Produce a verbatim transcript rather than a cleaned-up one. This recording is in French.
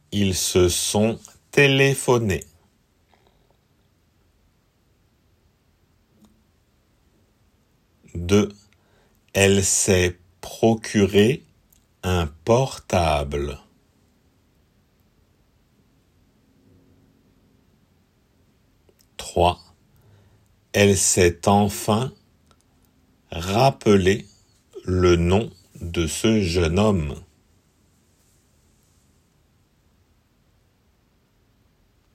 Ils se sont téléphonés. deux. Elle s'est procuré un portable. trois. Elle s'est enfin rappelé le nom de ce jeune homme.